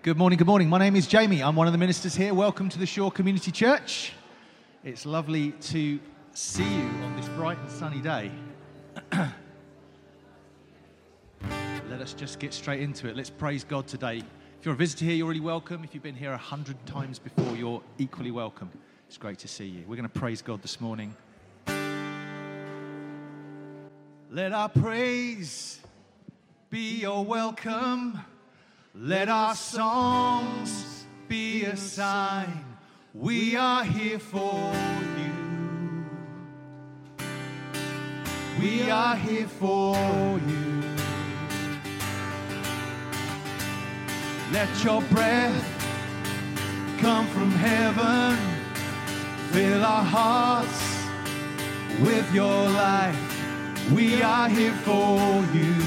Good morning, good morning. My name is Jamie. I'm one of the ministers here. Welcome to the Shore Community Church. It's lovely to see you on this bright and sunny day. Let us just get straight into it. Let's praise God today. If you're a visitor here, you're really welcome. If you've been here 100 times before, you're equally welcome. It's great to see you. We're going to praise God this morning. Let our praise be your welcome. Let our songs be a sign we are here for you. We are here for you. Let your breath come from heaven. Fill our hearts with your life. We are here for you.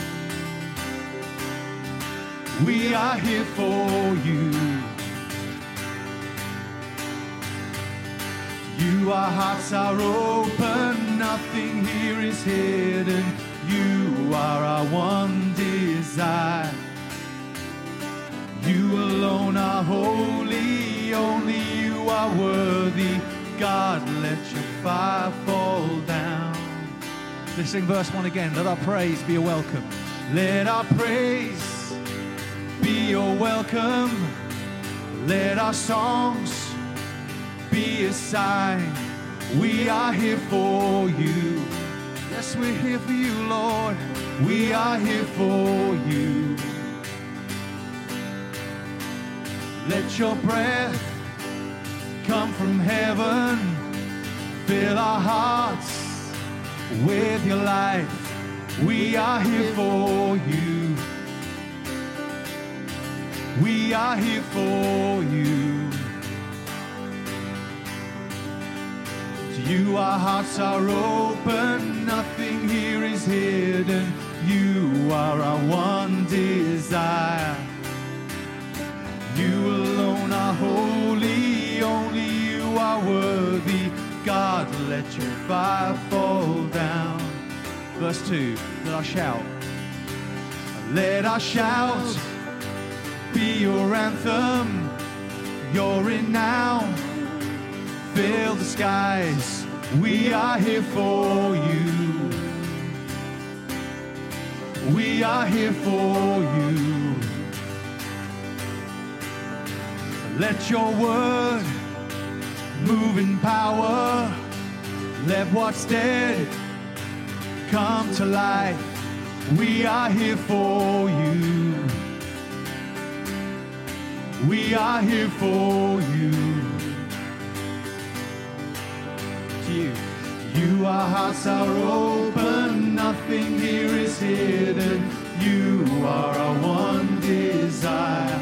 We are here for you. You, our hearts are open, nothing here is hidden. You are our one desire. You alone are holy, only you are worthy. God, let your fire fall down. Let's sing verse 1 again. Let our praise be a welcome. Let our praise be your welcome. Let our songs be a sign we are here for you. Yes, we're here for you, Lord. We are here for you. Let your breath come from heaven. Fill our hearts with your life. We are here for you. We are here for you. To you our hearts are open, nothing here is hidden. You are our one desire. You alone are holy, only you are worthy. God, let your fire fall down. Verse 2, let our shout. Let our shout be your anthem, your renown. Fill the skies, we are here for you. We are here for you. Let your word move in power. Let what's dead come to life. We are here for you. We are here for you. To you. You, our hearts are open, nothing here is hidden. You are our one desire.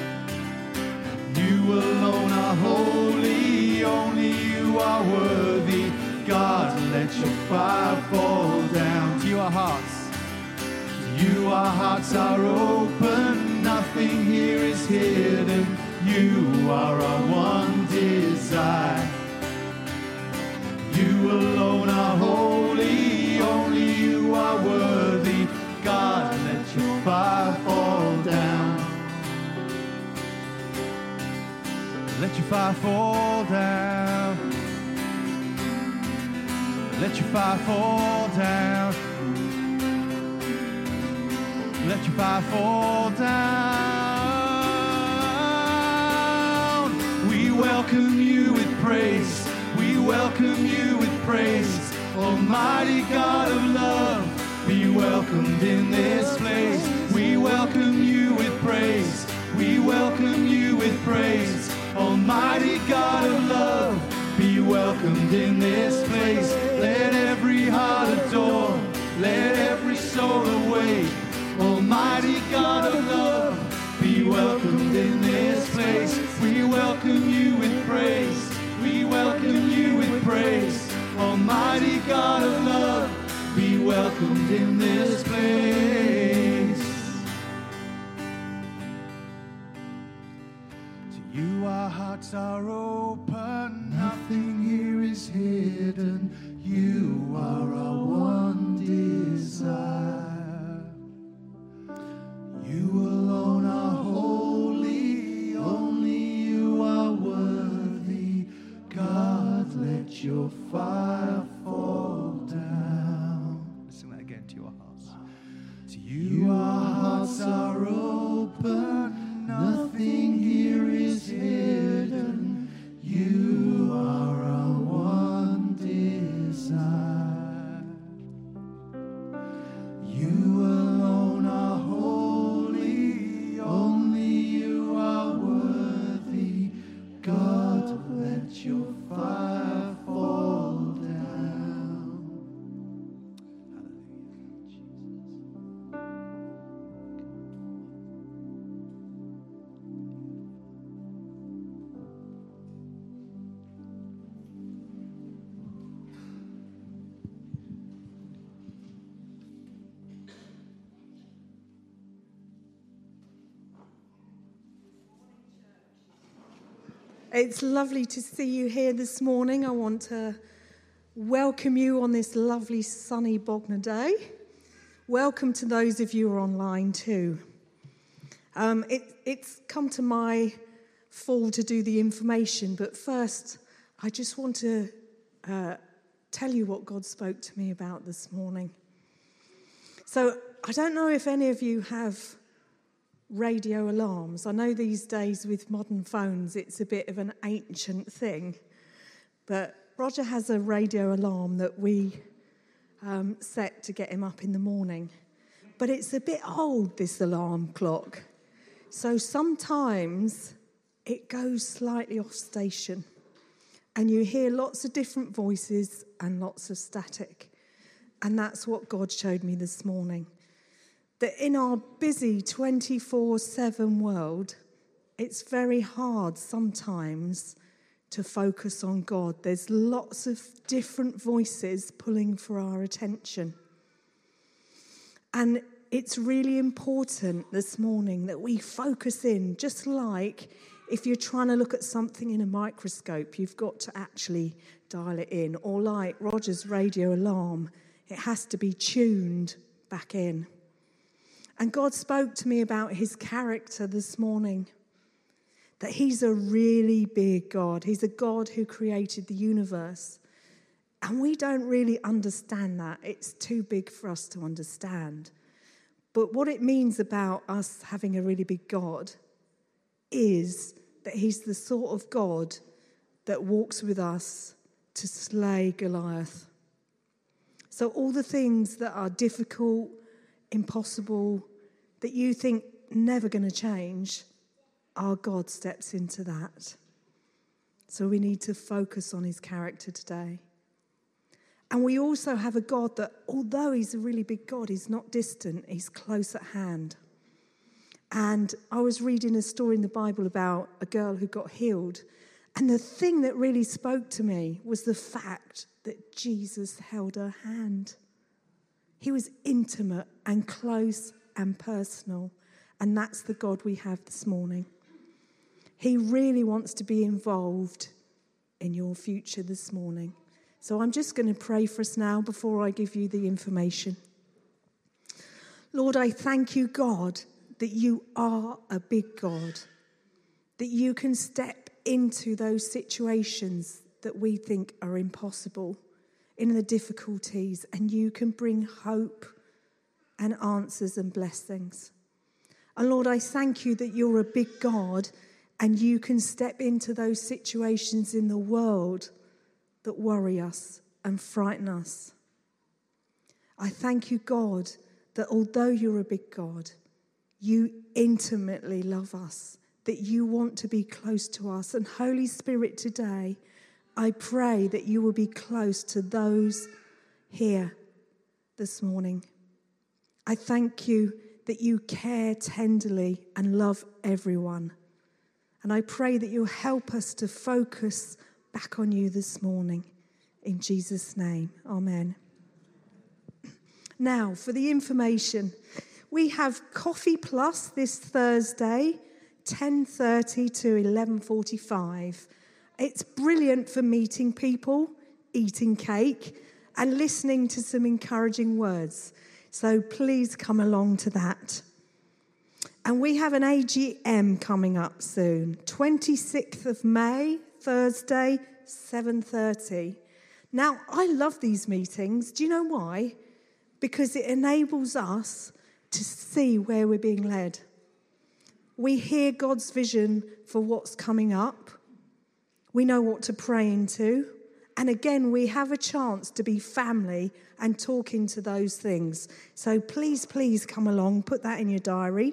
You alone are holy, only you are worthy. God, let your fire fall down. To you, our hearts. To you, our hearts are open, nothing here is hidden. You are our one desire. You alone are holy, only you are worthy. God, let your fire fall down. Let your fire fall down. Let your fire fall down. Let your fire fall down. We welcome you with praise. We welcome you with praise. Almighty God of love, be welcomed in this place. We welcome you with praise. We welcome you with praise. Almighty God of love, be welcomed in this place. Let every heart adore. Let every soul awake. Almighty God of love, be welcomed in this place. We welcome you with praise. We welcome you with praise. Almighty God of love, be welcomed in this place. To you our hearts are open, nothing here is hidden. You are our one desire. You alone are holy. fire fall down. Let's sing that again. To your hearts. To you our hearts are open, nothing here is hidden. You are our one desire. You alone are holy, only you are worthy. God, let your fire fall down. Hallelujah, Jesus. It's lovely to see you here this morning. I want to welcome you on this lovely sunny Bognor day. Welcome to those of you who are online too. It's come to my fall to do the information, but first I just want to tell you what God spoke to me about this morning. So I don't know if any of you have radio alarms. I know these days with modern phones it's a bit of an ancient thing, but Roger has a radio alarm that we set to get him up in the morning. But it's a bit old, this alarm clock. So sometimes it goes slightly off station and you hear lots of different voices and lots of static. And that's what God showed me this morning. That in our busy 24/7 world, it's very hard sometimes to focus on God. There's lots of different voices pulling for our attention. And it's really important this morning that we focus in, just like if you're trying to look at something in a microscope, you've got to actually dial it in. Or like Roger's radio alarm, it has to be tuned back in. And God spoke to me about his character this morning, that he's a really big God. He's a God who created the universe. And we don't really understand that. It's too big for us to understand. But what it means about us having a really big God is that he's the sort of God that walks with us to slay Goliath. So all the things that are difficult, impossible, that you think never going to change, our God steps into that. So we need to focus on his character today. And we also have a God that, although he's a really big God, he's not distant, he's close at hand. And I was reading a story in the Bible about a girl who got healed. And the thing that really spoke to me was the fact that Jesus held her hand. He was intimate and close and personal. And that's the God we have this morning. He really wants to be involved in your future this morning. So I'm just going to pray for us now before I give you the information. Lord, I thank you, God, that you are a big God, that you can step into those situations that we think are impossible, in the difficulties, and you can bring hope and answers and blessings. And Lord, I thank you that you're a big God and you can step into those situations in the world that worry us and frighten us. I thank you, God, that although you're a big God, you intimately love us, that you want to be close to us. And Holy Spirit, today, I pray that you will be close to those here this morning. I thank you that you care tenderly and love everyone. And I pray that you'll help us to focus back on you this morning. In Jesus' name, amen. Now, for the information, we have Coffee Plus this Thursday, 10:30 to 11:45. It's brilliant for meeting people, eating cake, and listening to some encouraging words. So please come along to that. And we have an AGM coming up soon, 26th of May, Thursday, 7:30. Now, I love these meetings. Do you know why? Because it enables us to see where we're being led. We hear God's vision for what's coming up. We know what to pray into. And again, we have a chance to be family and talk into those things. So please come along. Put that in your diary.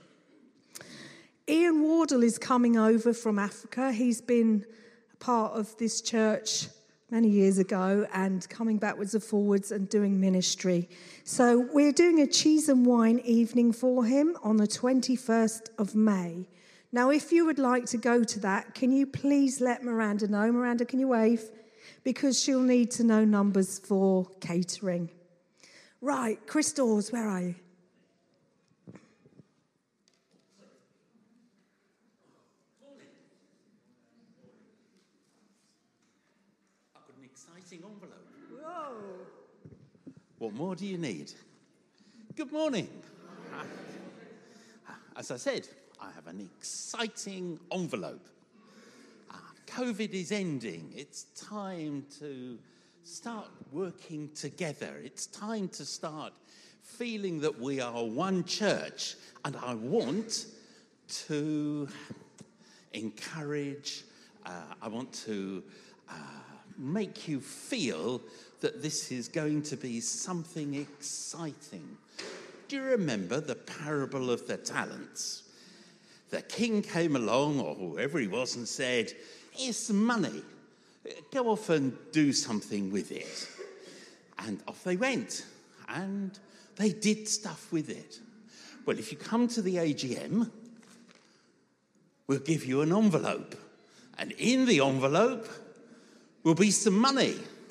Ian Wardle is coming over from Africa. He's been part of this church many years ago and coming backwards and forwards and doing ministry. So we're doing a cheese and wine evening for him on the 21st of May. Now, if you would like to go to that, can you please let Miranda know? Miranda, can you wave? Because she'll need to know numbers for catering. Right, Chris Dawes, where are you? Envelope. Whoa. What more do you need? Good morning. As I said, I have an exciting envelope. COVID is ending. It's time to start working together. It's time to start feeling that we are one church. And I want to encourage, I want to make you feel that this is going to be something exciting. Do you remember the parable of the talents? The king came along, or whoever he was, and said, "Here's some money. Go off and do something with it." And off they went, and they did stuff with it. Well, if you come to the AGM, we'll give you an envelope. And in the envelope will be some money.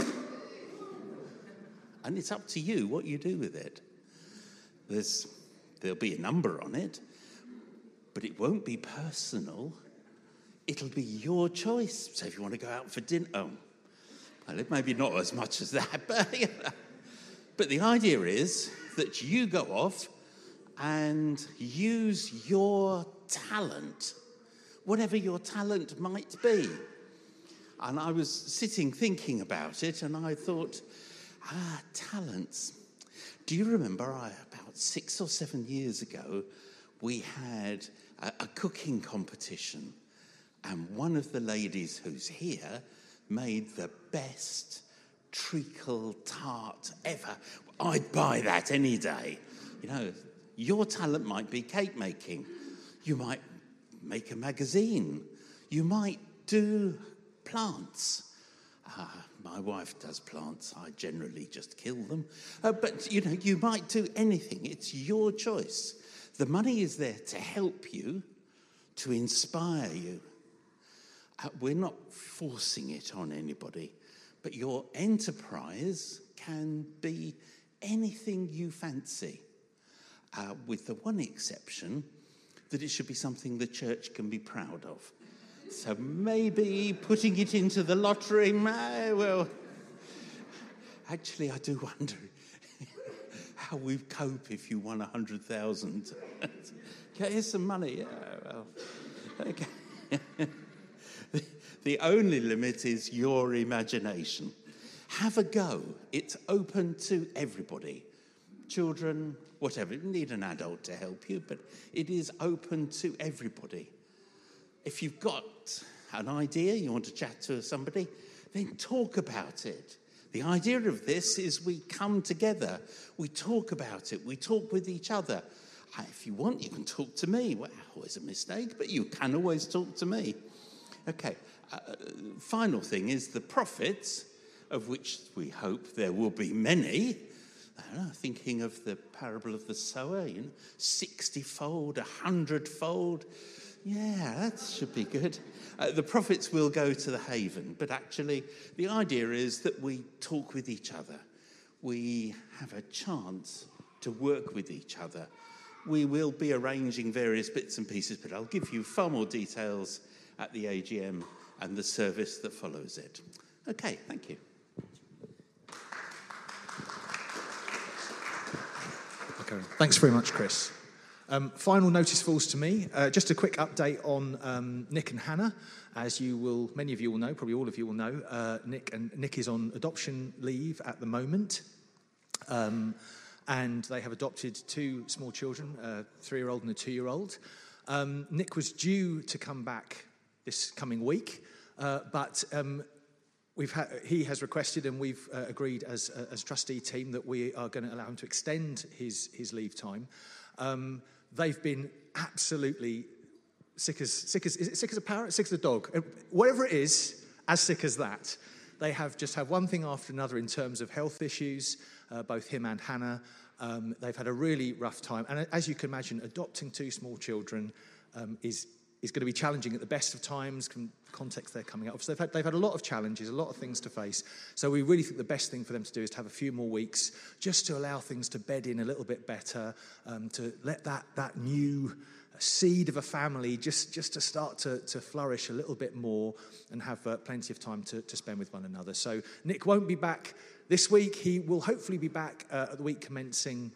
And it's up to you what you do with it. There'll be a number on it, but it won't be personal. It'll be your choice. So if you want to go out for dinner, well, maybe not as much as that, but the idea is that you go off and use your talent, whatever your talent might be. And I was sitting thinking about it, and I thought, talents. Do you remember about 6 or 7 years ago, we had a cooking competition, and one of the ladies who's here made the best treacle tart ever. I'd buy that any day. You know, your talent might be cake making. You might make a magazine. You might do plants. My wife does plants. I generally just kill them. But, you know, you might do anything. It's your choice. The money is there to help you, to inspire you. We're not forcing it on anybody, but your enterprise can be anything you fancy, with the one exception that it should be something the church can be proud of. So maybe putting it into the lottery, well, actually I do wonder how we'd cope if you won 100,000. Okay, here's some money. Yeah, well, okay. The only limit is your imagination. Have a go. It's open to everybody. Children, whatever. You need an adult to help you, but it is open to everybody. If you've got an idea, you want to chat to somebody, then talk about it. The idea of this is we come together, we talk about it, we talk with each other. If you want, you can talk to me. Well, always a mistake, but you can always talk to me. Okay, final thing is the prophets, of which we hope there will be many. Thinking of the parable of the sower, 60-fold, 100-fold. Yeah, that should be good. The prophets will go to the haven, but actually the idea is that we talk with each other. We have a chance to work with each other. We will be arranging various bits and pieces, but I'll give you far more details at the AGM and the service that follows it. Okay, thank you. Okay, thanks very much, Chris. Final notice falls to me. Just a quick update on Nick and Hannah. As many of you will know, probably all of you will know, Nick is on adoption leave at the moment. And they have adopted 2 small children, a 3-year-old and a 2-year-old. Nick was due to come back this coming week, but he has requested, and we've agreed as trustee team that we are going to allow him to extend his leave time. They've been absolutely sick as a parrot, sick as a dog, whatever it is, as sick as that. They have just had one thing after another in terms of health issues, both him and Hannah. They've had a really rough time, and as you can imagine, adopting 2 small children is going to be challenging at the best of times, context they're coming out of. So they've had a lot of challenges, a lot of things to face. So we really think the best thing for them to do is to have a few more weeks just to allow things to bed in a little bit better, to let that new seed of a family just to start to flourish a little bit more and have plenty of time to spend with one another. So Nick won't be back this week. He will hopefully be back at the week commencing,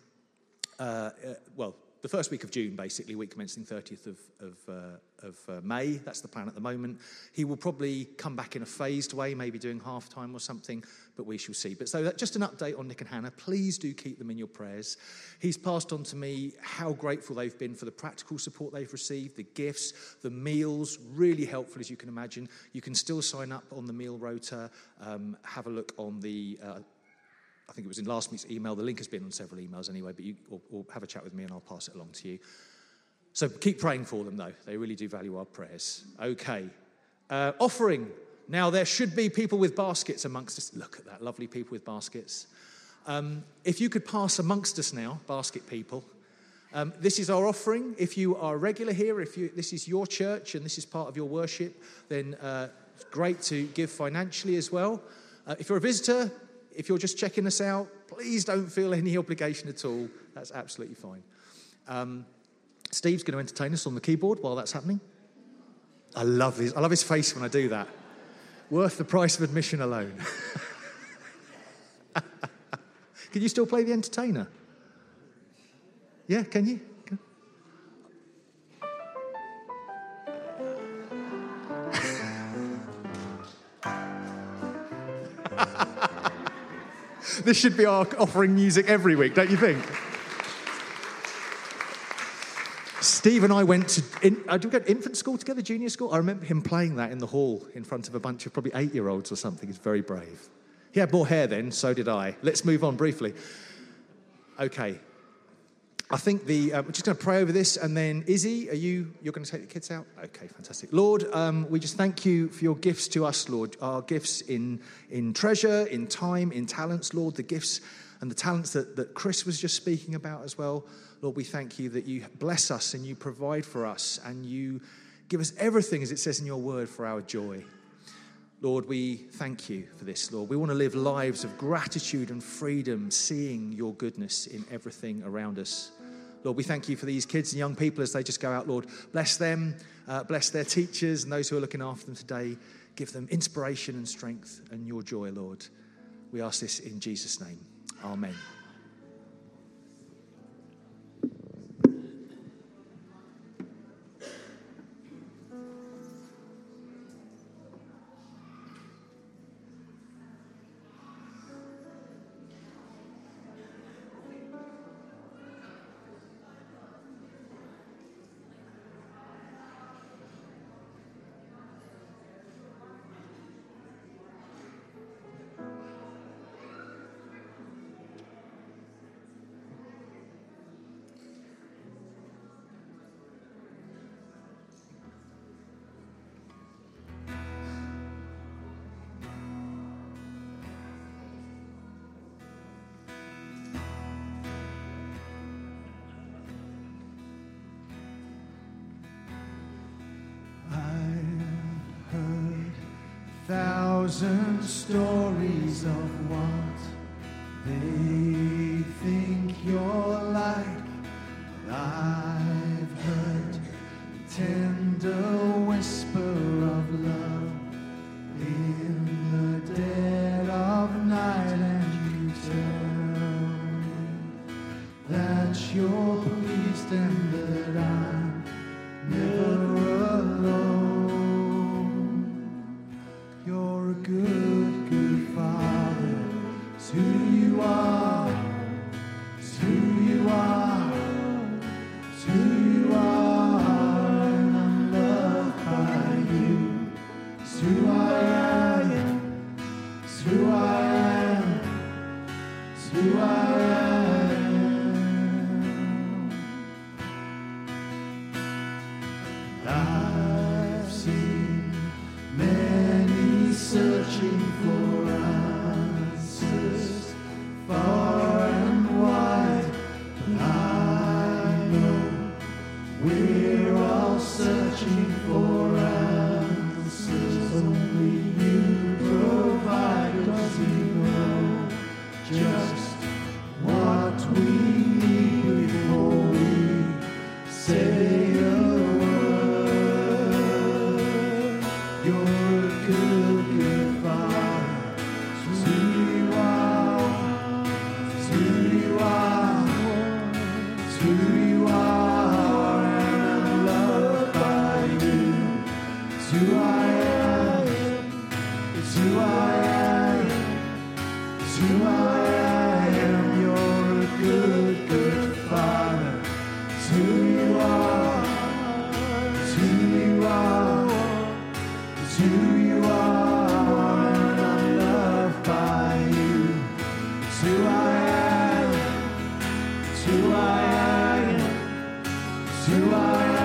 the first week of June, basically, week commencing 30th of May. That's the plan at the moment. He will probably come back in a phased way, maybe doing half-time or something, but we shall see. But so that's just an update on Nick and Hannah. Please do keep them in your prayers. He's passed on to me how grateful they've been for the practical support they've received, the gifts, the meals, really helpful, as you can imagine. You can still sign up on the meal rota, have a look on the... I think it was in last week's email. The link has been on several emails anyway, but or have a chat with me and I'll pass it along to you. So keep praying for them, though. They really do value our prayers. Okay. Offering. Now, there should be people with baskets amongst us. Look at that, lovely people with baskets. If you could pass amongst us now, basket people. This is our offering. If you are a regular here, this is your church and this is part of your worship, then it's great to give financially as well. If you're a visitor... If you're just checking us out, please don't feel any obligation at all. That's absolutely fine. Steve's going to entertain us on the keyboard while that's happening. I love his face when I do that. Worth the price of admission alone. Can you still play the entertainer? Yeah, can you? This should be our offering music every week, don't you think? Steve and I went to did we go to infant school together, junior school? I remember him playing that in the hall in front of a bunch of probably 8-year-olds or something. He's very brave. He had more hair then, so did I. Let's move on briefly. Okay. I think we're just going to pray over this, and then Izzy, you're going to take the kids out? Okay, fantastic. Lord, we just thank you for your gifts to us, Lord, our gifts in treasure, in time, in talents, Lord, the gifts and the talents that Chris was just speaking about as well. Lord, we thank you that you bless us and you provide for us and you give us everything, as it says in your word, for our joy. Lord, we thank you for this, Lord. We want to live lives of gratitude and freedom, seeing your goodness in everything around us. Lord, we thank you for these kids and young people as they just go out, Lord. Bless them, bless their teachers and those who are looking after them today. Give them inspiration and strength and your joy, Lord. We ask this in Jesus' name. Amen. Thousand stories of what they think you're like. I've heard the tender whisper of love in the dead of night, and you tell me that you're pleased and I've seen many searching for answers far and wide, but I know we're all searching for answers. Only you provide, 'cause you know just what we need before we say a word. You're a good, good Father. It's who you are. It's who you are. It's who you are. And I'm loved by you. It's who I am. It's who I am. It's who I am. You're a good, good Father. It's who you are. It's who you are. It's who you are. And I'm loved by you. It's who I am. It's who I am. It's who I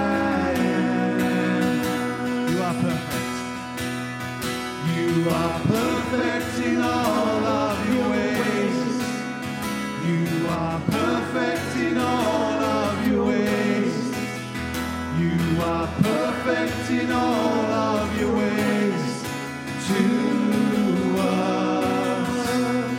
am. You are perfect. You are perfect in all of your ways. You are perfect in all of your ways. You are perfect in all of your ways to us.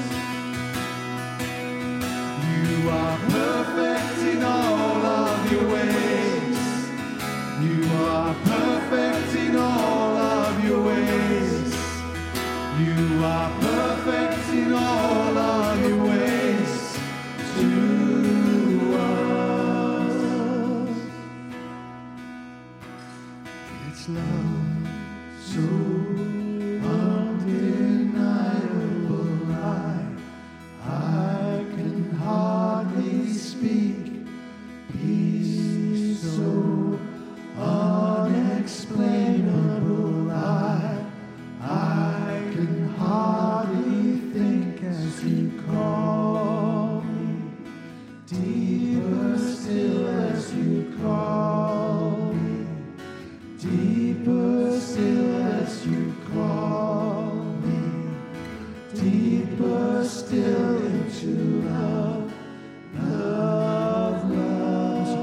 You are perfect in all of your ways. You are perfect in all of your ways. You are perfect in all of your ways to us. It's love so undeniable. I can hardly speak. Peace so unexplainable. I can hardly think as you call me. Deeper still as you call me. Deeper still as you call me. Deeper still into love. Love, love,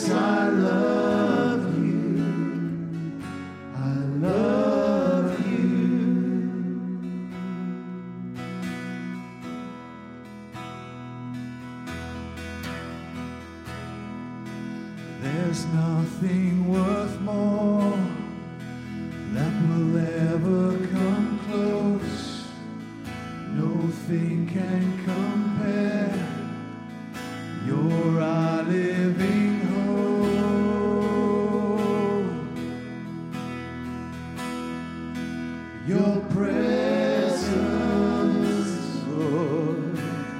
Jesus, I love you. I love you. There's nothing worth more that will ever come close. Nothing can compare. You're our living hope. Your presence, Lord.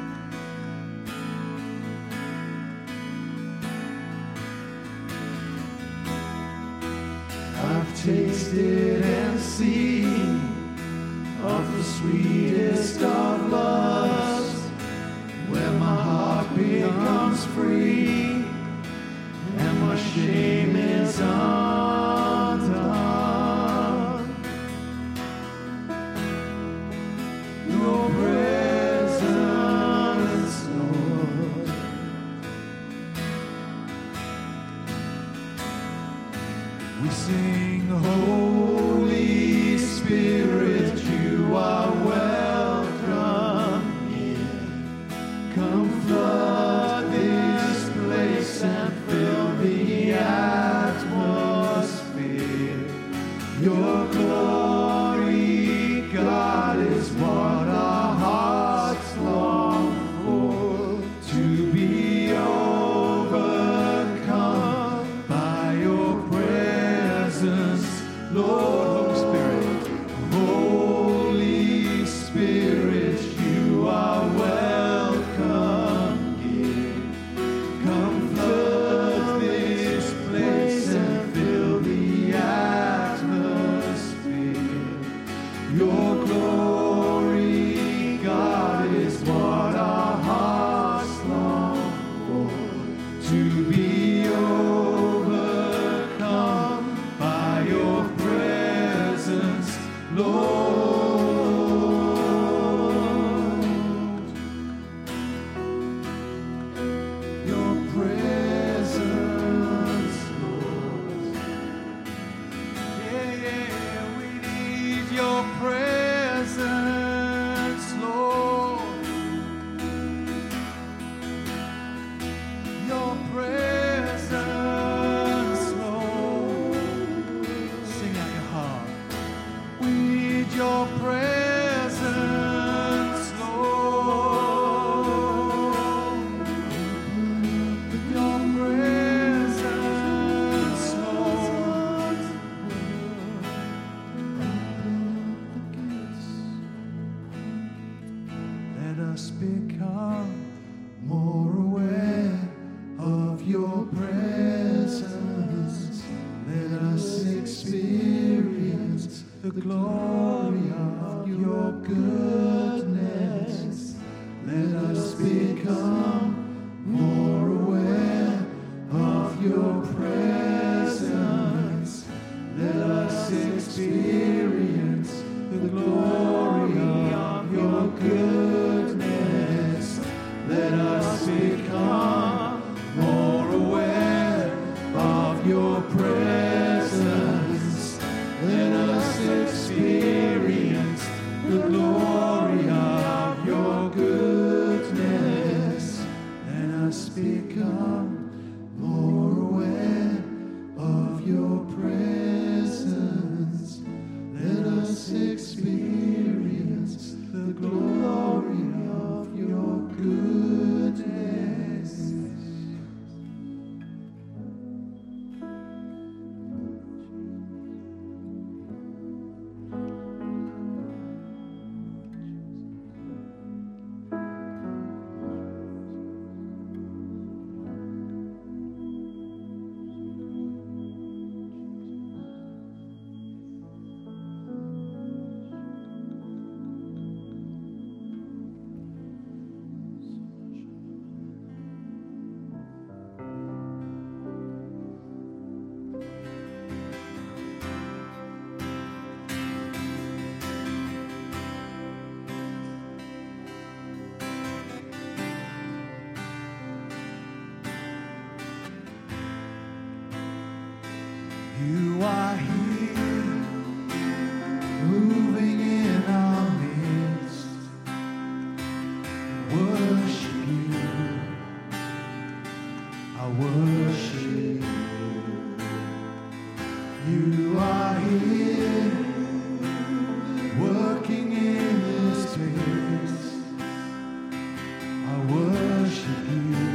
I've tasted and seen of the sweetest of loves, where my heart becomes free and my shame is undone. Your presence, Lord. We sing, Holy Spirit, you are welcome here. Come flood this place and fill the atmosphere. Your glory, God, is what our hearts long for, to be overcome by your presence, Lord. Holy Spirit, you are welcome here. Come flood this place and fill the atmosphere. Your glory, God, is what our hearts long for, to be overcome by your presence, Lord. Your presence, Lord. Yeah, we need your presence, Lord. Your presence, Lord. Sing out your heart. We need your presence, Lord. Your presence, Lord. Let us become more aware of your presence. Let us experience the glory of your goodness. Let us become more aware of your presence. Let us experience the glory of your goodness. Let us become more aware of your presence. Let us experience the glory of your goodness. Let us become more aware of your presence. Let us experience the glory of your goodness. You are here, moving in our midst. Worship you, I worship you. You are here, working in this place. I worship you,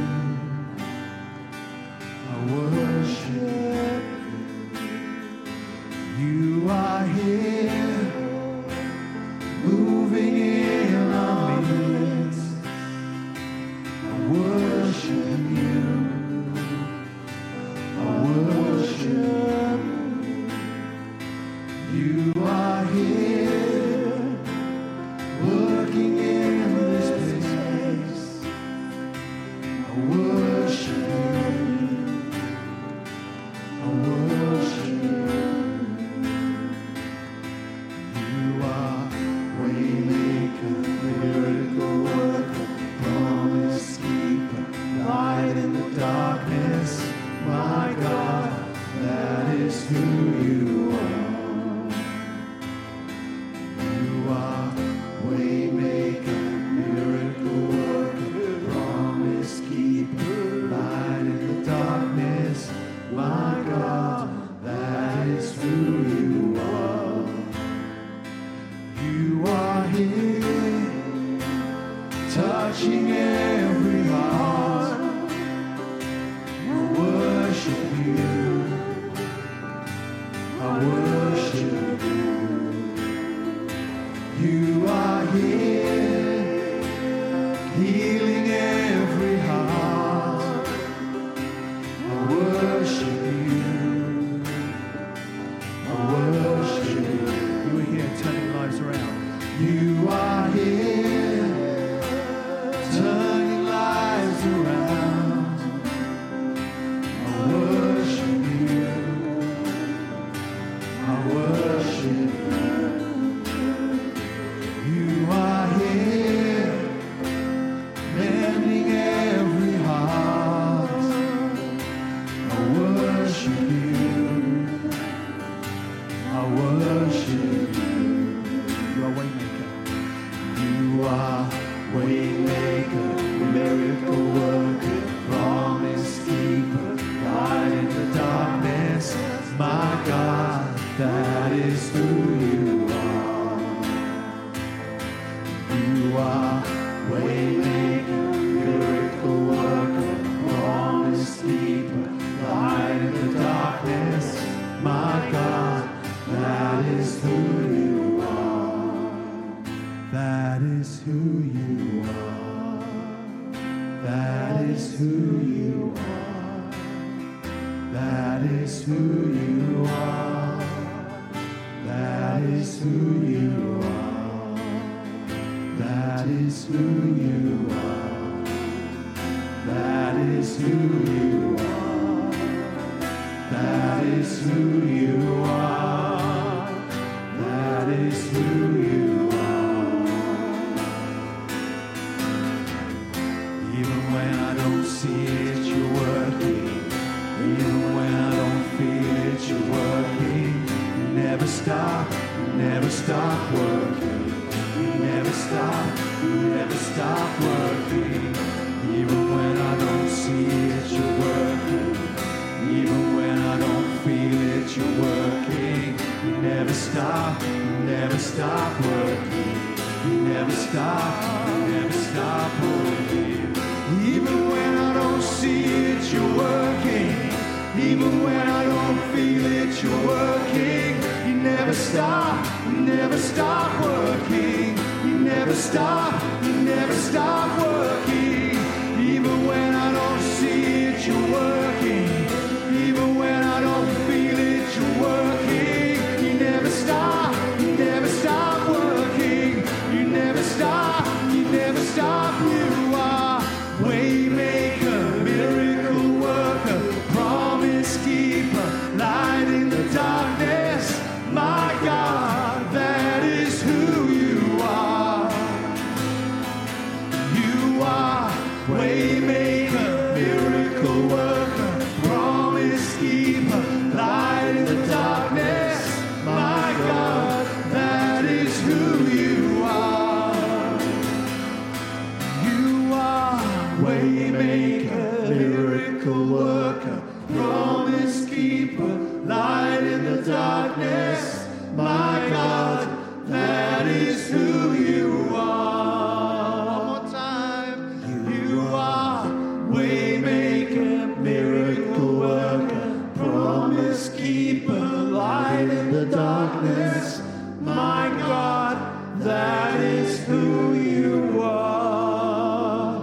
I worship you. You are here, moving in our midst. I worship you, I worship you. You are here, working in this place. I worship you, I worship you. You are waymaker, miracle worker, promise keeper, light in the darkness. My God, that is who you are. You are waymaker, miracle worker, promise keeper, light in the darkness. My God, that is who you are. You are here, touching every heart. I worship you, I worship you. You are here, healing every heart. I worship you, I worship you. You are here turning lives around. You are here, turning lives around. I worship you, I worship you. You are here, mending every heart. I worship you, I worship you. You are waymaker. You are waymaker, miracle worker, promise keeper, light in the darkness. My God, that is who you are. You are waymaker, miracle worker, promise keeper, light in the darkness. My God, that is who you are. That is who you are. That is who you are. That is who you are. That is who you are. That is who you are. That is who you are. That is who you are. That is who you are. Even when I don't see it, you're working. Even when I don't feel it, you're working. You never stop working. You never stop working. Even when I don't see it, you're working. Even when I don't feel it, you're working. You never stop working. You never stop working. Even when I don't see it, you're working. Even when I don't feel it, you're working. You never stop working. You never stop working. Even when I don't see it, you're working. Even when I don't feel it, you're working. You never stop working. You never stop. You are waymaker, miracle worker, promise keeper, light in the darkness. My God, that is who you are. You worker, promise keeper, light in the darkness. My God, that is who you are. One more time. You are waymaker, miracle worker, promise keeper, light in the darkness. My God, that is who you are.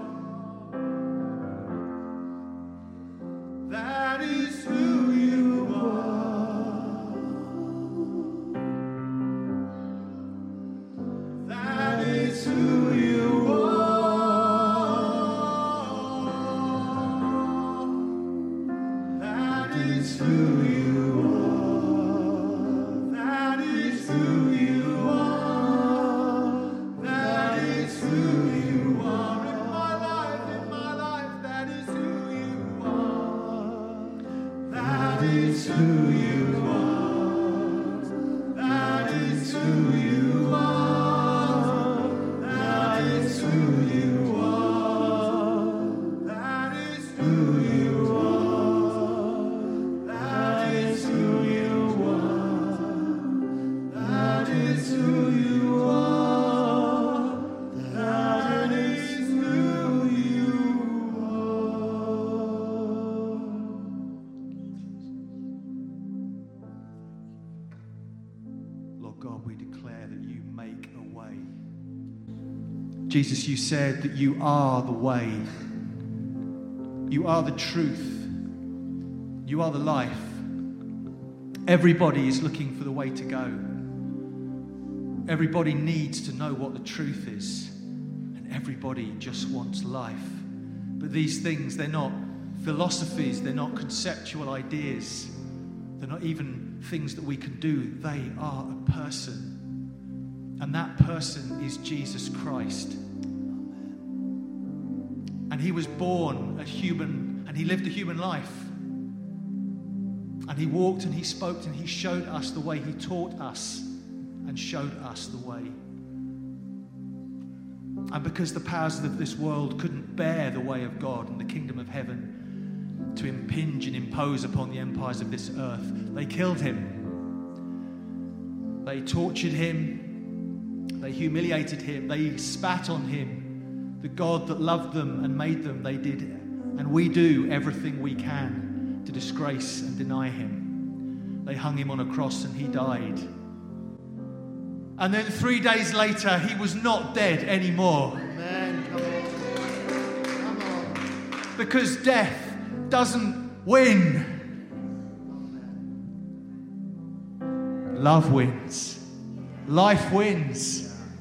That is who you are. That is who you are. That is who you are. That is who you are. That is who you are. In my life, that is who you are. That is who you are. That is who you are. That is who you are. That is who you are. That is who you are. That is who you are. That is who you are. Lord God, we declare that you make a way. Jesus, you said that you are the way. You are the truth. You are the life. Everybody is looking for the way to go. Everybody needs to know what the truth is. And everybody just wants life. But these things, they're not philosophies. They're not conceptual ideas. They're not even things that we can do. They are a person. And that person is Jesus Christ. And he was born a human, and he lived a human life. And he walked and he spoke and he showed us the way. He taught us and showed us the way. And because the powers of this world couldn't bear the way of God and the kingdom of heaven to impinge and impose upon the empires of this earth, they killed him. They tortured him. They humiliated him. They spat on him. The God that loved them and made them, they did, and we do everything we can to disgrace and deny him. They hung him on a cross and he died. And then 3 days later, he was not dead anymore. Amen. Come on. Because death doesn't win. Love wins. Life wins.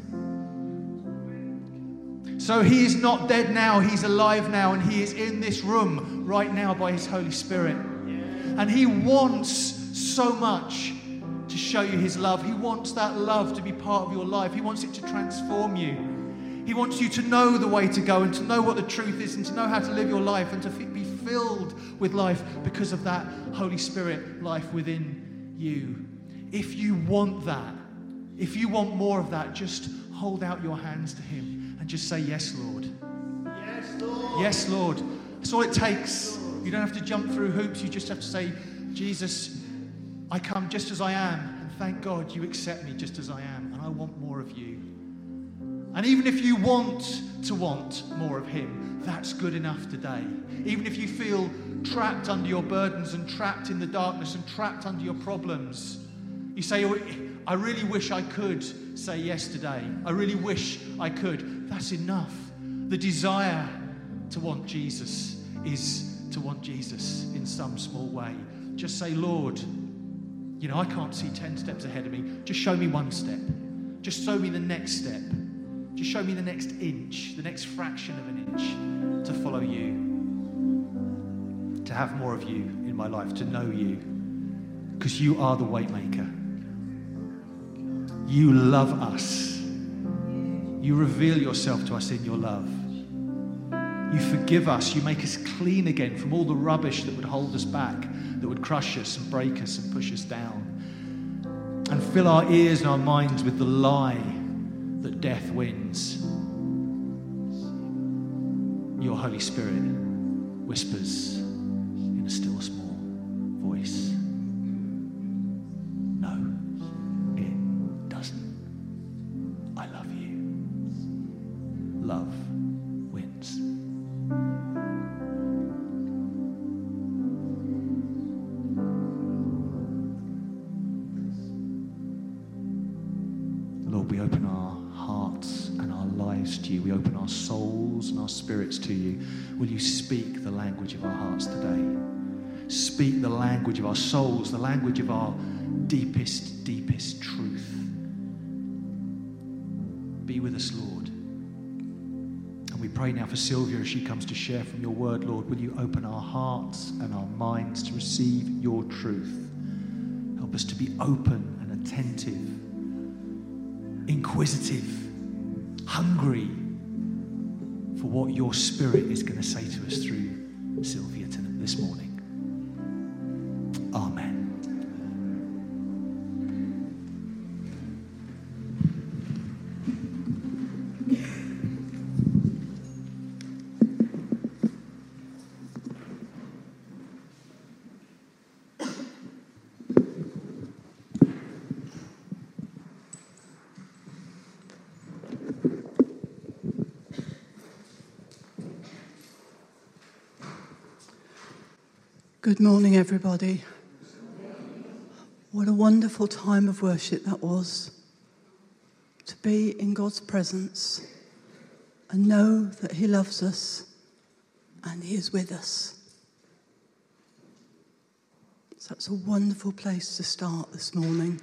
So he is not dead now, he's alive now, and he is in this room right now by his Holy Spirit. And he wants so much to show you his love. He wants that love to be part of your life. He wants it to transform you. He wants you to know the way to go and to know what the truth is and to know how to live your life and to be filled with life because of that Holy Spirit life within you. If you want that, if you want more of that, just hold out your hands to him. And just say, yes, Lord. Yes, Lord. Yes, Lord. That's all it takes. You don't have to jump through hoops. You just have to say, Jesus, I come just as I am. And thank God you accept me just as I am. And I want more of you. And even if you want to want more of him, that's good enough today. Even if you feel trapped under your burdens and trapped in the darkness and trapped under your problems, you say, oh, I really wish I could say yes today. I really wish I could. That's enough. The desire to want Jesus is to want Jesus in some small way. Just say, Lord, you know, I can't see 10 steps ahead of me. Just show me one step. Just show me the next step. Just show me the next inch, the next fraction of an inch to follow you, to have more of you in my life, to know you, because you are the way maker. You love us. You reveal yourself to us in your love. You forgive us. You make us clean again from all the rubbish that would hold us back, that would crush us and break us and push us down. And fill our ears and our minds with the lie that death wins. Your Holy Spirit whispers in you. We open our souls and our spirits to you. Will you speak the language of our hearts today? Speak the language of our souls, the language of our deepest, deepest truth. Be with us, Lord. And we pray now for Sylvia as she comes to share from your word, Lord. Will you open our hearts and our minds to receive your truth? Help us to be open and attentive, inquisitive, hungry for what your Spirit is going to say to us through Sylvia this morning. Amen. Good morning, everybody. What a wonderful time of worship that was. To be in God's presence and know that He loves us and He is with us. So that's a wonderful place to start this morning.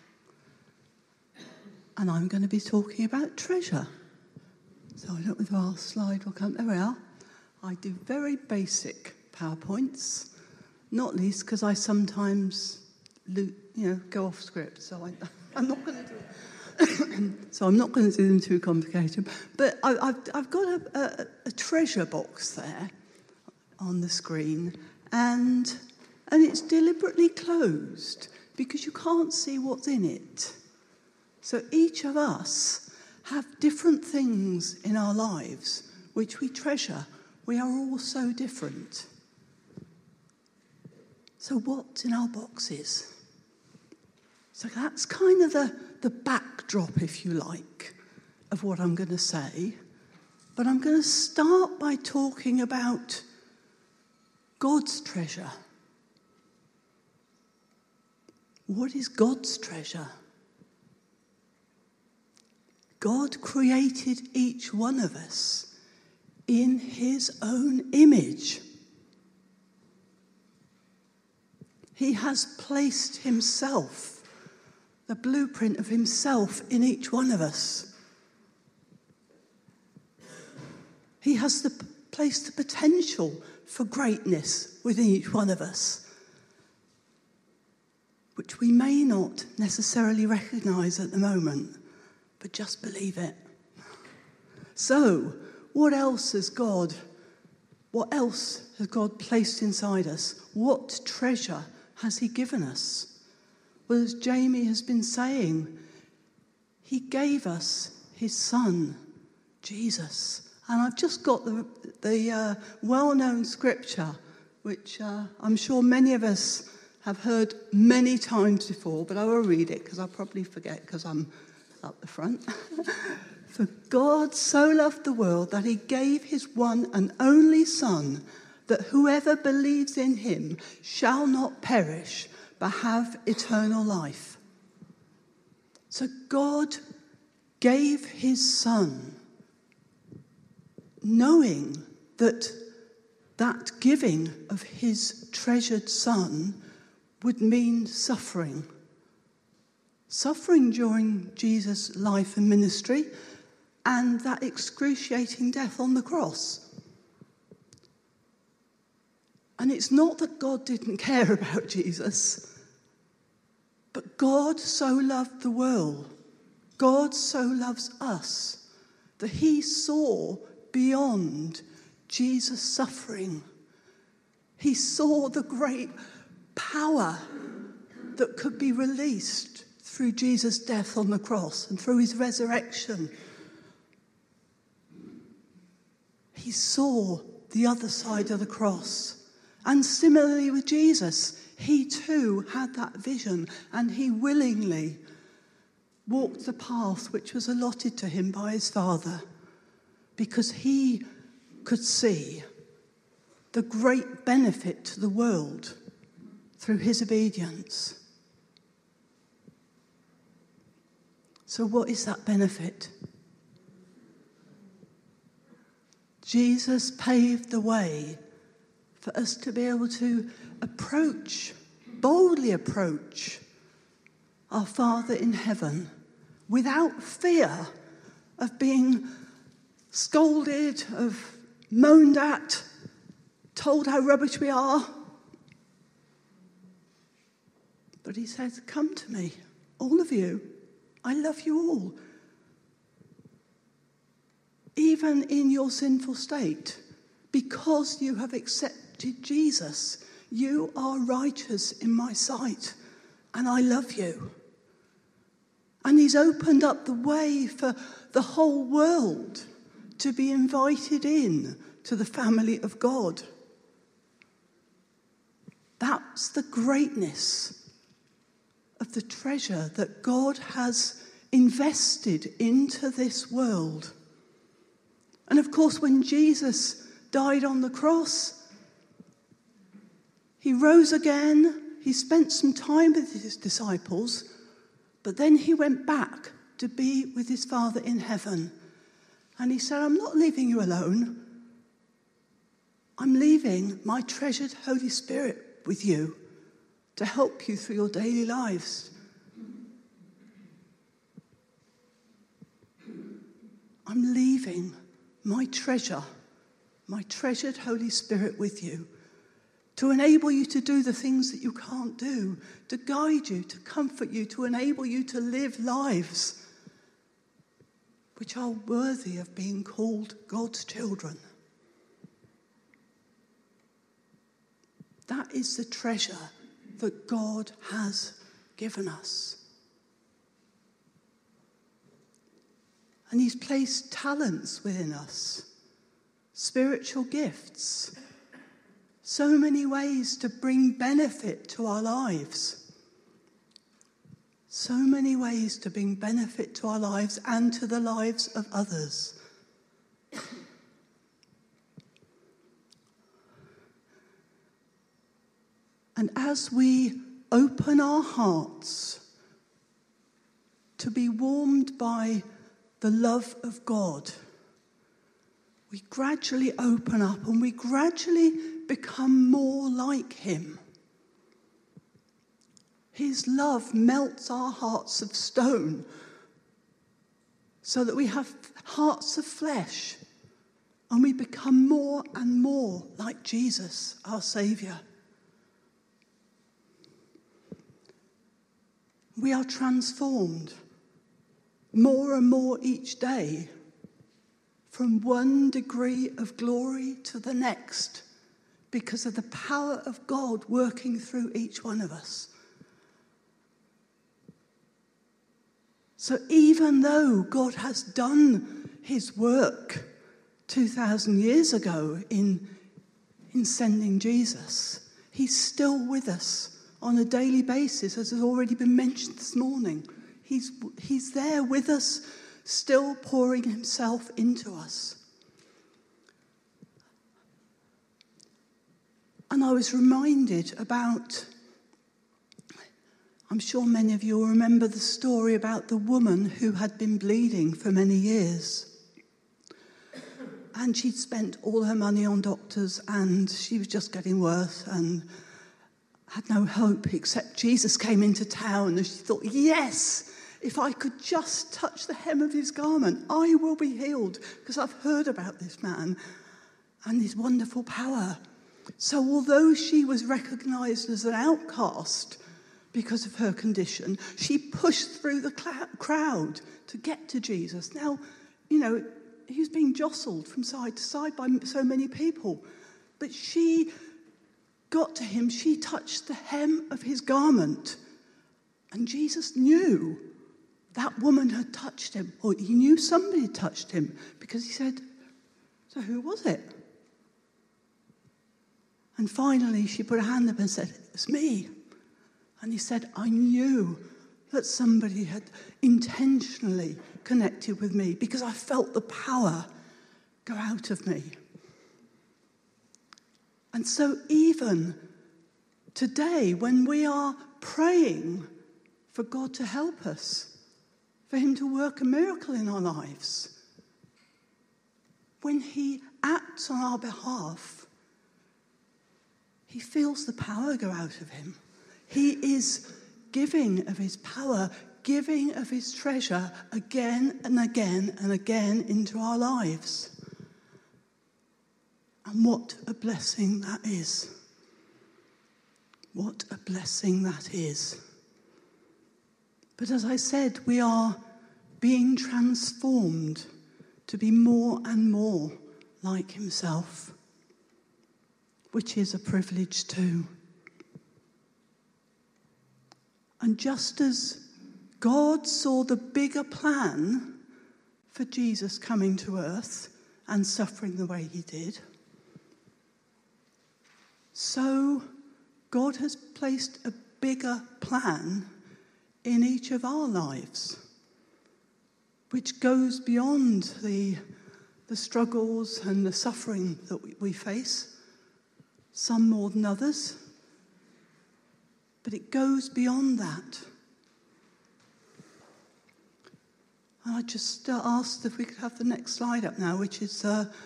And I'm going to be talking about treasure. So I don't know whether our slide will come. There we are. I do very basic PowerPoints. Not least because I sometimes, go off script. So I'm not going to do it. So I'm not going to do them too complicated. But I've got a treasure box there on the screen, and it's deliberately closed because you can't see what's in it. So each of us have different things in our lives which we treasure. We are all so different. So what's in our boxes? So that's kind of the backdrop, if you like, of what I'm going to say. But I'm going to start by talking about God's treasure. What is God's treasure? God created each one of us in His own image. He has placed Himself, the blueprint of Himself, in each one of us. He has placed the potential for greatness within each one of us, which we may not necessarily recognise at the moment, but just believe it. So, what else has God placed inside us? What treasure has He given us? Well, as Jamie has been saying, He gave us His Son, Jesus. And I've just got the well-known scripture, which I'm sure many of us have heard many times before, but I will read it because I'll probably forget because I'm up the front. For God so loved the world that He gave His one and only Son, that whoever believes in Him shall not perish, but have eternal life. So God gave His Son, knowing that giving of His treasured Son would mean suffering. Suffering during Jesus' life and ministry, and that excruciating death on the cross. And it's not that God didn't care about Jesus, but God so loved the world, God so loves us, that He saw beyond Jesus' suffering. He saw the great power that could be released through Jesus' death on the cross and through His resurrection. He saw the other side of the cross. And similarly with Jesus, He too had that vision, and He willingly walked the path which was allotted to Him by His Father, because He could see the great benefit to the world through His obedience. So what is that benefit? Jesus paved the way for us to be able to boldly approach our Father in heaven without fear of being scolded, of moaned at, told how rubbish we are. But he says, come to me, all of you. I love you all. Even in your sinful state, because you have accepted Jesus, you are righteous in my sight, and I love you. And he's opened up the way for the whole world to be invited in to the family of God. That's the greatness of the treasure that God has invested into this world. And of course, when Jesus died on the cross, he rose again, he spent some time with his disciples, but then he went back to be with his Father in heaven. And he said, I'm not leaving you alone. I'm leaving my treasured Holy Spirit with you to help you through your daily lives. I'm leaving my treasure, my treasured Holy Spirit with you to enable you to do the things that you can't do, to guide you, to comfort you, to enable you to live lives which are worthy of being called God's children. That is the treasure that God has given us. And he's placed talents within us, spiritual gifts, so many ways to bring benefit to our lives. So many ways to bring benefit to our lives and to the lives of others. And as we open our hearts to be warmed by the love of God, we gradually open up and we gradually become more like him. His love melts our hearts of stone so that we have hearts of flesh and we become more and more like Jesus, our Saviour. We are transformed more and more each day from one degree of glory to the next because of the power of God working through each one of us. So even though God has done his work 2,000 years ago in sending Jesus, he's still with us on a daily basis, as has already been mentioned this morning. He's there with us, still pouring himself into us. And I was reminded about, I'm sure many of you will remember the story about the woman who had been bleeding for many years. And she'd spent all her money on doctors and she was just getting worse and had no hope except Jesus came into town and she thought, yes, if I could just touch the hem of his garment, I will be healed because I've heard about this man and his wonderful power. So although she was recognized as an outcast because of her condition, she pushed through the crowd to get to Jesus. Now, you know, he was being jostled from side to side by so many people, but she got to him, she touched the hem of his garment, and Jesus knew that woman had touched him, or he knew somebody had touched him, because he said, so who was it? And finally she put her hand up and said, it's me. And he said, I knew that somebody had intentionally connected with me because I felt the power go out of me. And so even today, when we are praying for God to help us, for him to work a miracle in our lives, when he acts on our behalf, he feels the power go out of him. He is giving of his power, giving of his treasure again and again and again into our lives. And what a blessing that is. What a blessing that is. But as I said, we are being transformed to be more and more like himself, which is a privilege too. And just as God saw the bigger plan for Jesus coming to earth and suffering the way he did, so God has placed a bigger plan in each of our lives, which goes beyond the struggles and the suffering that we face, some more than others, but it goes beyond that. And I just asked if we could have the next slide up now, which is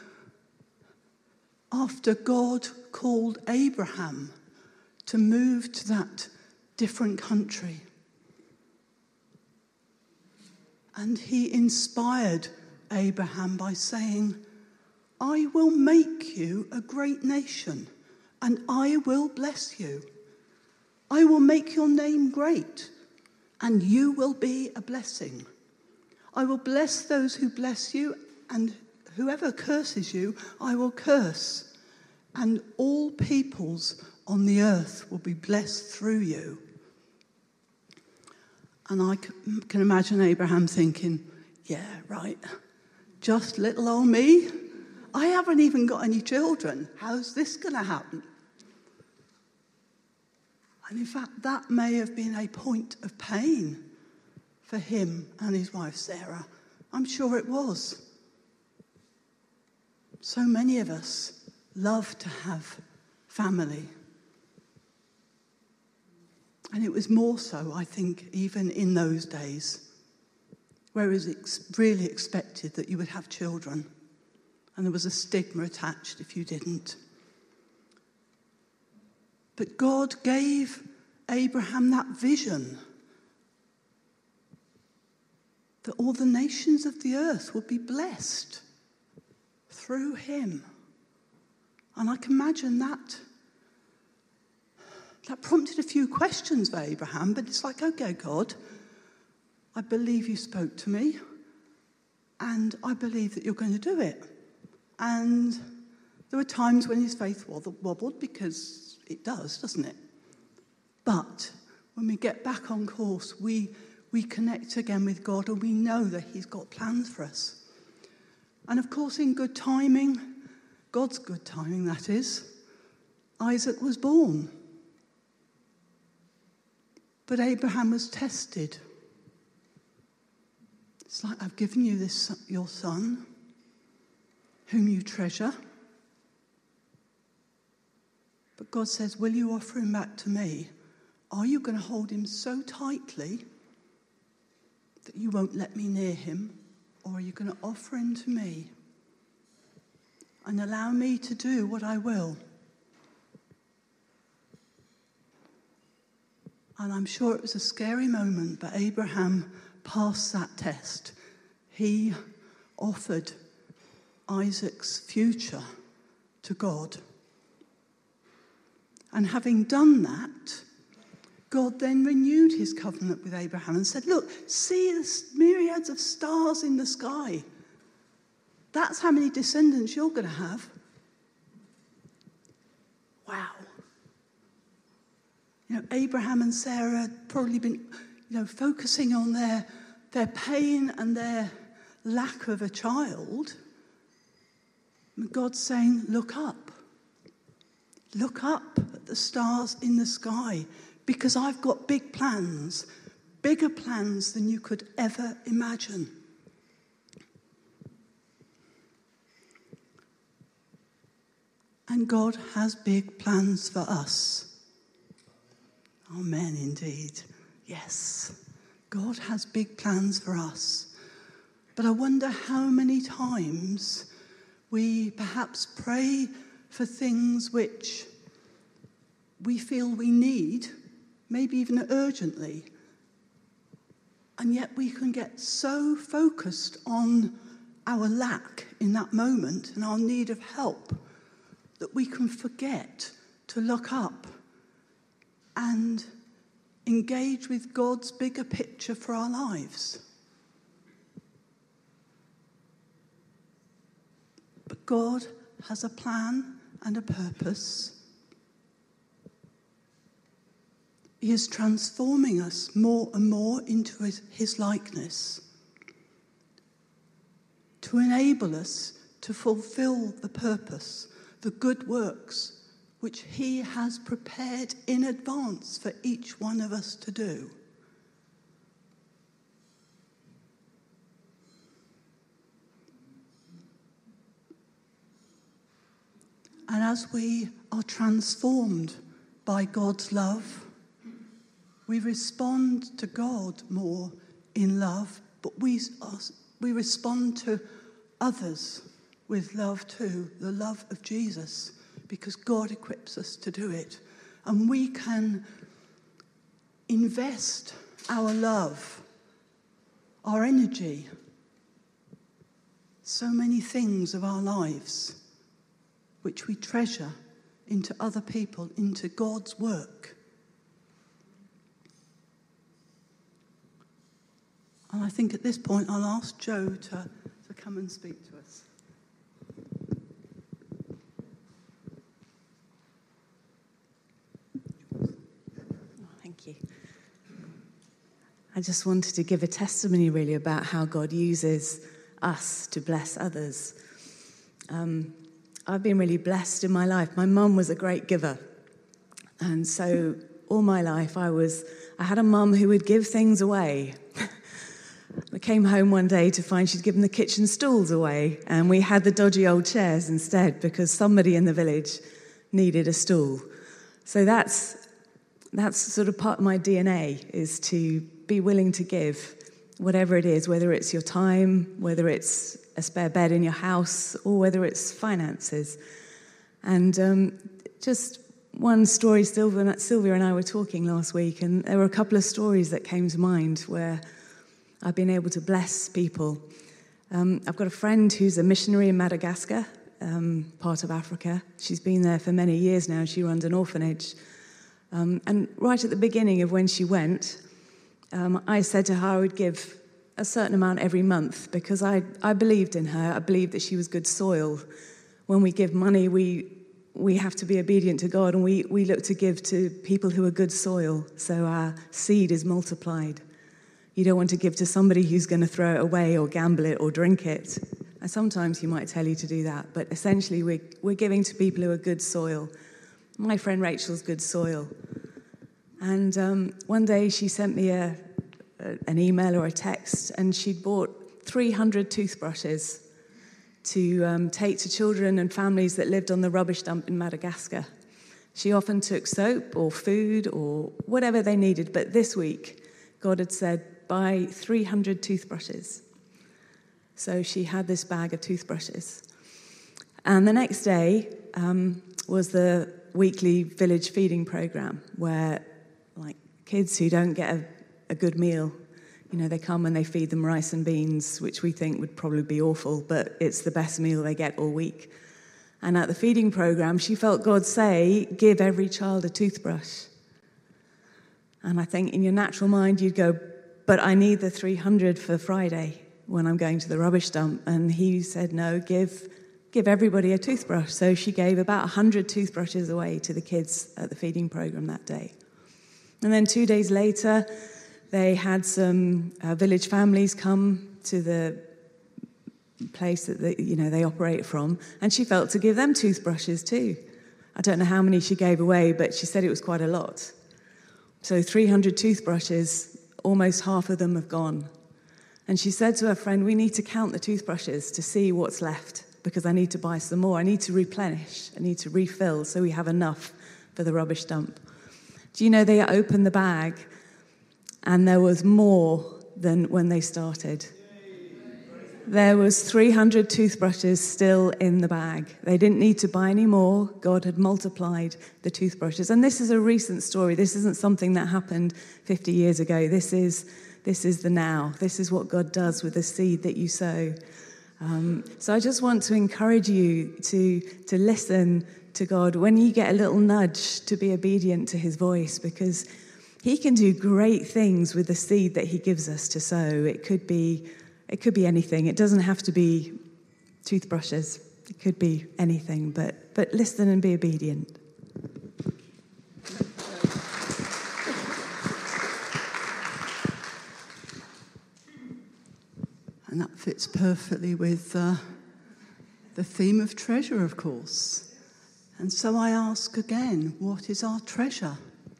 after God called Abraham to move to that different country. And he inspired Abraham by saying, I will make you a great nation, and I will bless you. I will make your name great, and you will be a blessing. I will bless those who bless you, and whoever curses you, I will curse. And all peoples on the earth will be blessed through you. And I can imagine Abraham thinking, yeah, right, just little old me. I haven't even got any children. How's this going to happen? And in fact, that may have been a point of pain for him and his wife Sarah. I'm sure it was. So many of us love to have family. And it was more so, I think, even in those days, where it was really expected that you would have children. And there was a stigma attached if you didn't. But God gave Abraham that vision that all the nations of the earth would be blessed through him. And I can imagine that prompted a few questions for Abraham, but it's like, okay, God, I believe you spoke to me, and I believe that you're going to do it. And there were times when his faith wobbled, because it does, doesn't it? But when we get back on course, we connect again with God, and we know that he's got plans for us. And of course, in good timing, God's good timing, that is, Isaac was born. But Abraham was tested. It's like, I've given you this, your son, whom you treasure. But God says, will you offer him back to me? Are you going to hold him so tightly that you won't let me near him? Or are you going to offer him to me and allow me to do what I will? And I'm sure it was a scary moment, but Abraham passed that test. He offered Isaac's future to God. And having done that, God then renewed his covenant with Abraham and said, look, see the myriads of stars in the sky. That's how many descendants you're going to have. Wow. Abraham and Sarah had probably been, focusing on their pain and their lack of a child. And God's saying, look up. Look up at the stars in the sky, because I've got big plans, bigger plans than you could ever imagine. And God has big plans for us. Amen, indeed. Yes, God has big plans for us. But I wonder how many times We perhaps pray for things which we feel we need, maybe even urgently. And yet we can get so focused on our lack in that moment and our need of help that we can forget to look up and engage with God's bigger picture for our lives. But God has a plan and a purpose. He is transforming us more and more into his likeness to enable us to fulfill the purpose, the good works which he has prepared in advance for each one of us to do. And as we are transformed by God's love, we respond to God more in love, but we respond to others with love too, the love of Jesus, because God equips us to do it. And we can invest our love, our energy, so many things of our lives which we treasure into other people, into God's work. And I think at this point I'll ask Joe to come and speak to us. Thank you. I just wanted to give a testimony really about how God uses us to bless others. I've been really blessed in my life. My mum was a great giver. And so all my life I had a mum who would give things away. I came home one day to find she'd given the kitchen stools away, and we had the dodgy old chairs instead because somebody in the village needed a stool. So that's sort of part of my DNA, is to be willing to give whatever it is, whether it's your time, whether it's a spare bed in your house, or whether it's finances. And just one story, Sylvia and I were talking last week, and there were a couple of stories that came to mind where I've been able to bless people. I've got a friend who's a missionary in Madagascar, part of Africa. She's been there for many years now. She runs an orphanage. And right at the beginning of when she went, I said to her I would give a certain amount every month because I believed in her. I believed that she was good soil. When we give money, we have to be obedient to God, and we look to give to people who are good soil, so our seed is multiplied. You don't want to give to somebody who's going to throw it away or gamble it or drink it. And sometimes he might tell you to do that, but essentially we're giving to people who are good soil. My friend Rachel's good soil. And one day she sent me an email or a text, and she'd bought 300 toothbrushes to take to children and families that lived on the rubbish dump in Madagascar. She often took soap or food or whatever they needed, but this week God had said, buy 300 toothbrushes. So she had this bag of toothbrushes. And the next day was the weekly village feeding program, where like kids who don't get a good meal, they come and they feed them rice and beans, which we think would probably be awful, but it's the best meal they get all week. And at the feeding program, she felt God say, give every child a toothbrush. And I think in your natural mind, you'd go, but I need the 300 for Friday when I'm going to the rubbish dump. And he said, no, give everybody a toothbrush. So she gave about 100 toothbrushes away to the kids at the feeding program that day. And then 2 days later, they had some village families come to the place that they operate from, and she felt to give them toothbrushes too. I don't know how many she gave away, but she said it was quite a lot. So 300 toothbrushes, almost half of them have gone. And she said to her friend, we need to count the toothbrushes to see what's left, because I need to buy some more. I need to replenish. I need to refill so we have enough for the rubbish dump. Do you know they opened the bag and there was more than when they started? There was 300 toothbrushes still in the bag. They didn't need to buy any more. God had multiplied the toothbrushes. And this is a recent story. This isn't something that happened 50 years ago. This is the now. This is what God does with the seed that you sow. So I just want to encourage you to listen to God when you get a little nudge, to be obedient to his voice, because he can do great things with the seed that he gives us to sow. It could be anything. It doesn't have to be toothbrushes. It could be anything, but listen and be obedient. And that fits perfectly with the theme of treasure, of course. And so I ask again, what is our treasure?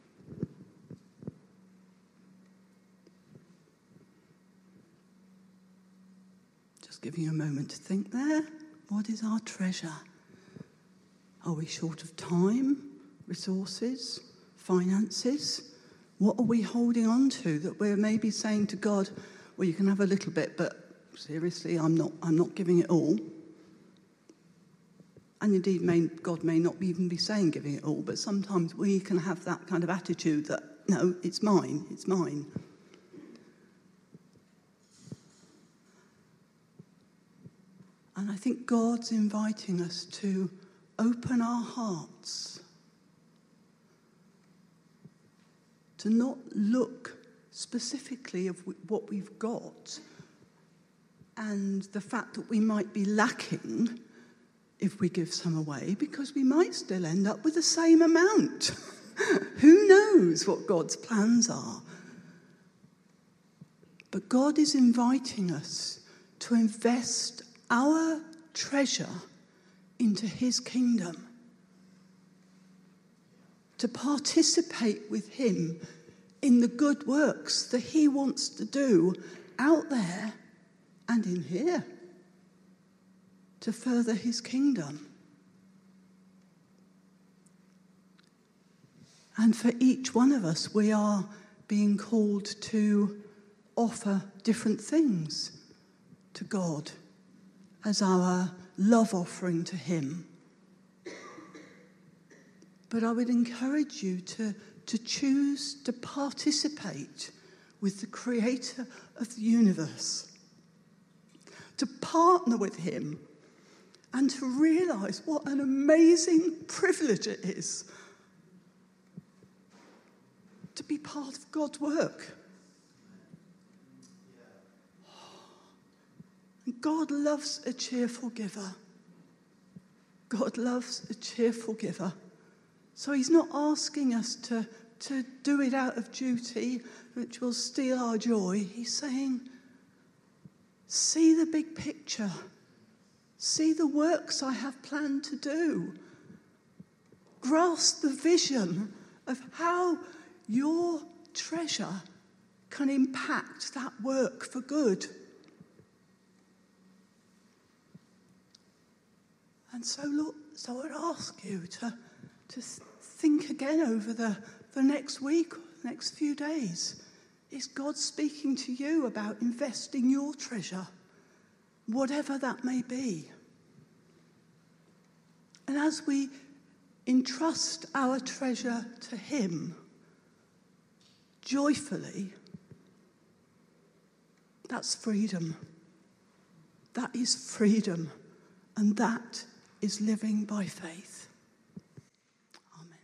Just giving you a moment to think there. What is our treasure? Are we short of time, resources, finances? What are we holding on to that we're maybe saying to God, well, you can have a little bit, but seriously, I'm not giving it all. And indeed, God may not even be saying giving it all, but sometimes we can have that kind of attitude that, no, it's mine, it's mine. And I think God's inviting us to open our hearts, to not look specifically of what we've got and the fact that we might be lacking if we give some away, because we might still end up with the same amount. Who knows what God's plans are? But God is inviting us to invest our treasure into his kingdom, to participate with him in the good works that he wants to do out there and in here, to further his kingdom. And for each one of us, we are being called to offer different things to God as our love offering to him. But I would encourage you to choose to participate with the creator of the universe, to partner with him, and to realize what an amazing privilege it is to be part of God's work. And God loves a cheerful giver. God loves a cheerful giver. So he's not asking us to do it out of duty, which will steal our joy. He's saying, see the big picture. See the works I have planned to do. Grasp the vision of how your treasure can impact that work for good. And so I'd ask you to think again over the next week, next few days. Is God speaking to you about investing your treasure, whatever that may be? And as we entrust our treasure to him joyfully, that's freedom. That is freedom. And that is living by faith. Amen.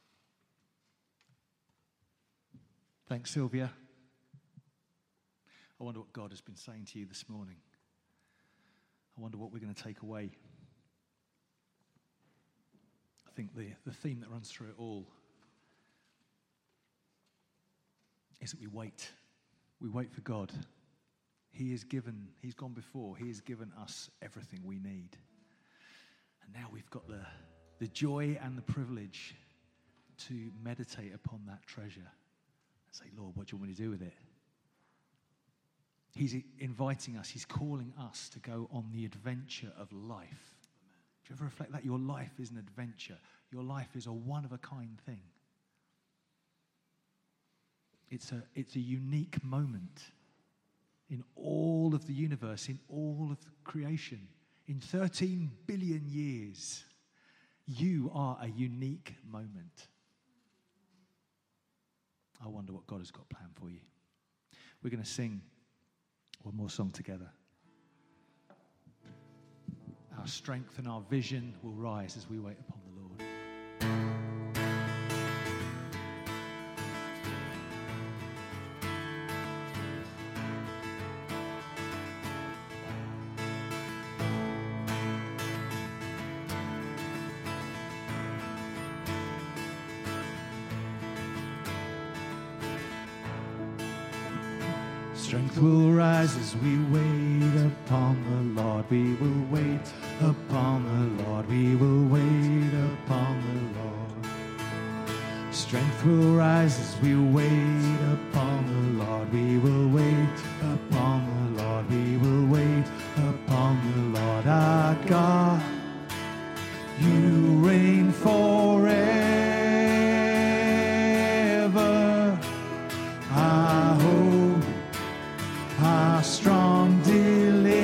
Thanks, Sylvia. I wonder what God has been saying to you this morning. I wonder what we're going to take away. I think the theme that runs through it all is that we wait. We wait for God. He's gone before. He has given us everything we need. And now we've got the joy and the privilege to meditate upon that treasure and say, Lord, what do you want me to do with it? He's inviting us, he's calling us to go on the adventure of life. Do you ever reflect that? Your life is an adventure. Your life is a one-of-a-kind thing. It's a unique moment in all of the universe, in all of creation. In 13 billion years, you are a unique moment. I wonder what God has got planned for you. We're going to sing one more song together. Our strength and our vision will rise as we wait upon the Lord. Strength will rise as we wait upon the Lord. We will wait upon the Lord. We will wait upon the Lord. Strength will rise as we wait upon the Lord. We will wait upon the Lord. We will wait upon the Lord our God. You reign forever. Our hope, our strong deliverer.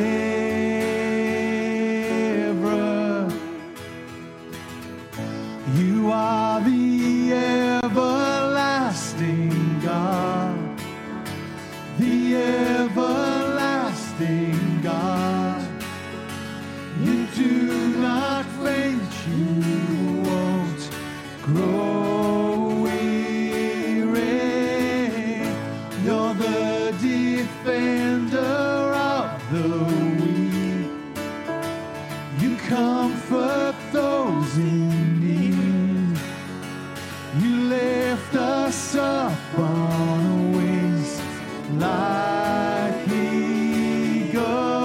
You are the everlasting God, the everlasting God. You do not faint, you won't grow weary. You're the defender of the weak. You comfort those in need. You lift us up on wings like eagles.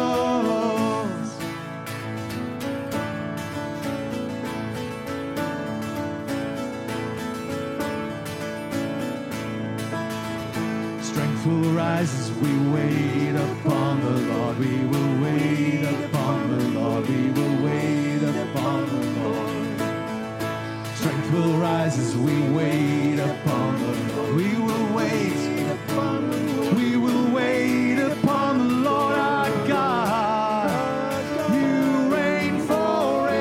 Strength will rise as we wait upon the Lord. We will wait upon the Lord. We will wait upon the Lord. Strength will rise as we wait upon the Lord. We will wait upon the Lord. We will wait upon the Lord our God. You reign forever.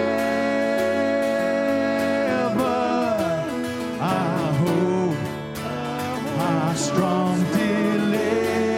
Our hope, our strong deliverer.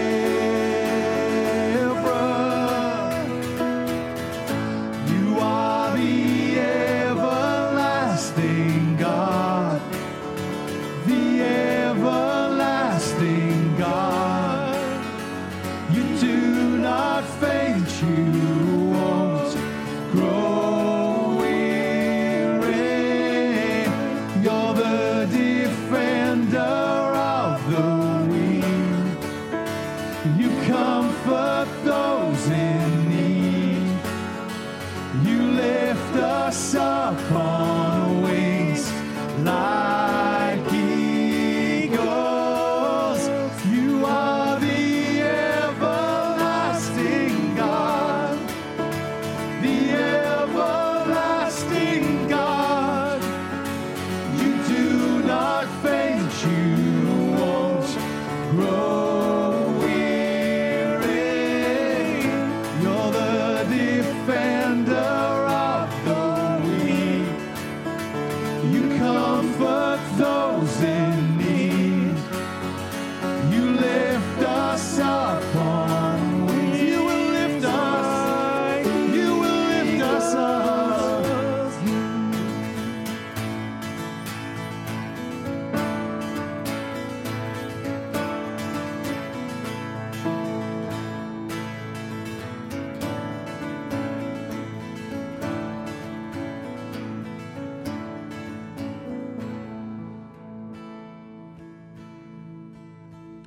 You are the everlasting God, the everlasting God. You do not faint, you won't grow weary. You're the defender of the weak. You comfort those in need. You lift us up on wings like eagles. You are the everlasting God, the everlasting God. You do not faint, you won't grow weary. You're the defender of the weak. You comfort those in need. You lift us up on wings. You will lift us. You will lift us up.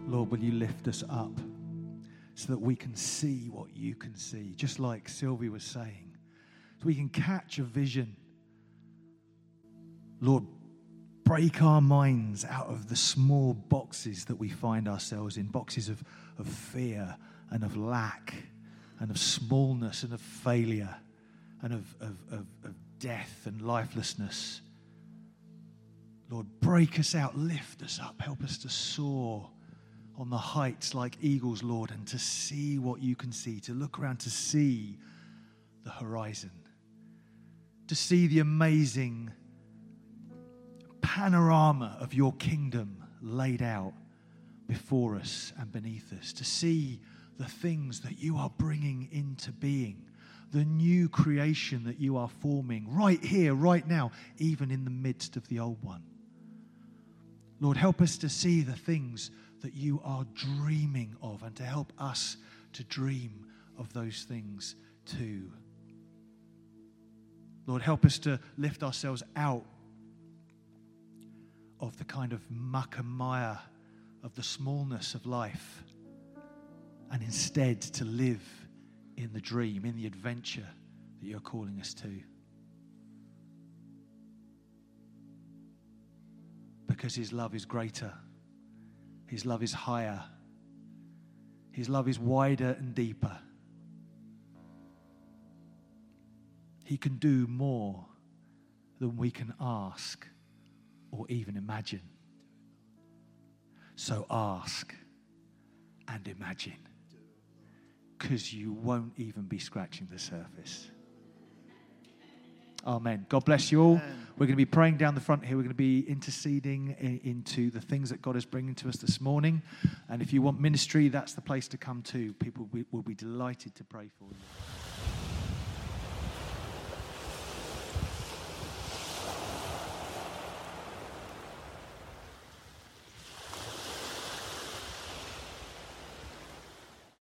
Lord, will you lift us up so that we can see what you can see, just like Sylvie was saying, so we can catch a vision. Lord, break our minds out of the small boxes that we find ourselves in, boxes of fear and of lack and of smallness and of failure and of death and lifelessness. Lord, break us out, lift us up, help us to soar on the heights like eagles, Lord, and to see what you can see, to look around, to see the horizon, to see the amazing panorama of your kingdom laid out before us and beneath us, to see the things that you are bringing into being, the new creation that you are forming right here, right now, even in the midst of the old one. Lord, help us to see the things that you are dreaming of and to help us to dream of those things too. Lord, help us to lift ourselves out of the kind of muck and mire of the smallness of life, and instead to live in the dream, in the adventure that you're calling us to. Because his love is greater, his love is higher, his love is wider and deeper. He can do more than we can ask or even imagine. So ask and imagine, because you won't even be scratching the surface. Amen. God bless you all. Amen. We're going to be praying down the front here. We're going to be interceding into the things that God is bringing to us this morning. And if you want ministry, that's the place to come to. People will be delighted to pray for you.